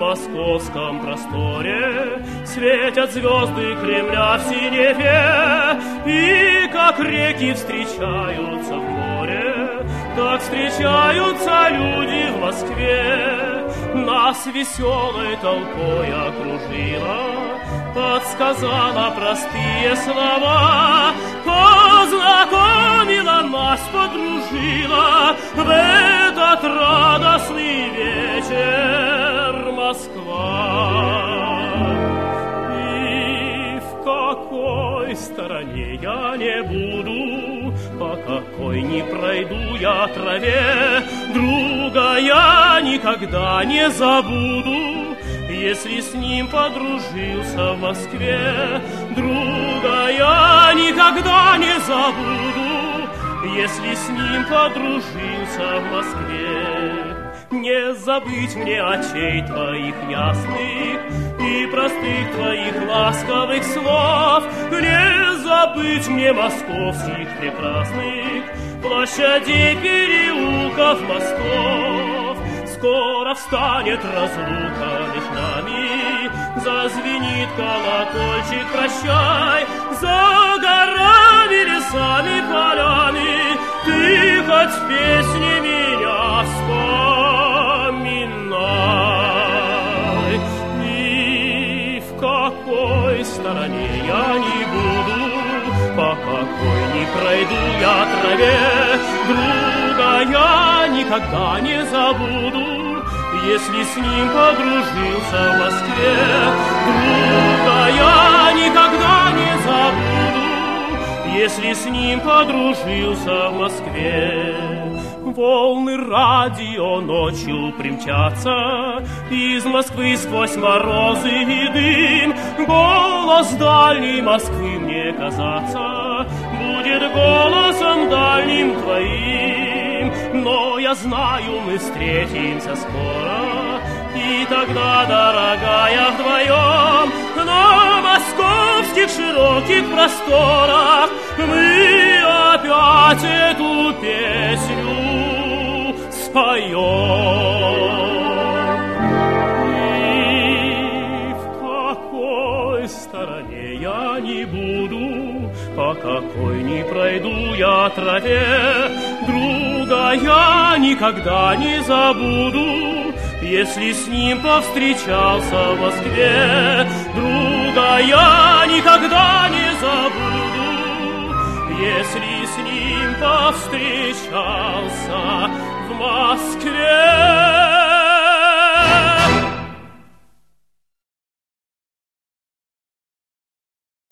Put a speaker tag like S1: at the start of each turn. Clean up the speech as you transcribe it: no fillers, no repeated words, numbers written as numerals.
S1: московском просторе светят звезды Кремля в синеве, и как реки встречаются в море, так встречаются люди в Москве. Нас веселой толпой окружила, подсказала простые слова, познакомила нас, подружила в этот радостный вечер Москва. И в какой стороне я не буду, по какой не пройду я траве, друга я никогда не забуду, если с ним подружился в Москве. Друга я никогда не забуду, если с ним подружился в Москве. Не забыть мне очей твоих ясных и простых твоих ласковых слов, не забыть мне московских прекрасных площадей, переулков, мостов. Скоро встанет разлука между нами, зазвенит колокольчик прощай, за горами, лесами, полями ты хоть в песне меня вспоминай. И в какой стороне я не буду, по какой не пройду я траве, друга я никогда не забуду, если с ним подружился в Москве. Друга я никогда не забуду, если с ним подружился в Москве. Волны радио ночью примчатся из Москвы сквозь морозы и дым. Голос дальней Москвы мне казаться будет голосом дальним твоим. Но я знаю, мы встретимся скоро, и тогда, дорогая, вдвоем на московских широких просторах мы опять эту песню споем. И в какой стороне я не буду, по какой не пройду я траве, друга я никогда не забуду, если с ним повстречался в Москве. Друга я никогда не забуду, если с ним повстречался в Москве.